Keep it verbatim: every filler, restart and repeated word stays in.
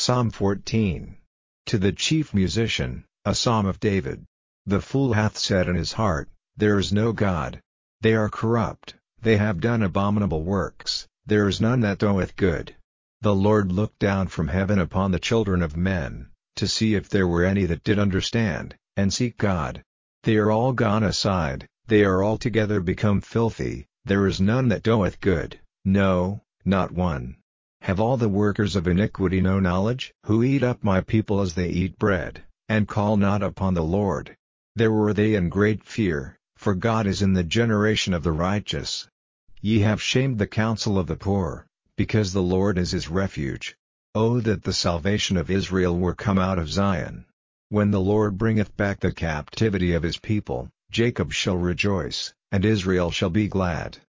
Psalm fourteen. To the chief musician, a psalm of David. The fool hath said in his heart, There is no God. They are corrupt, they have done abominable works, there is none that doeth good. The Lord looked down from heaven upon the children of men, to see if there were any that did understand, and seek God. They are all gone aside, they are altogether become filthy, there is none that doeth good, no, not one. Have all the workers of iniquity no knowledge? Who eat up my people as they eat bread, and call not upon the Lord. There were they in great fear, for God is in the generation of the righteous. Ye have shamed the counsel of the poor, because the Lord is his refuge. O that the salvation of Israel were come out of Zion! When the Lord bringeth back the captivity of his people, Jacob shall rejoice, and Israel shall be glad.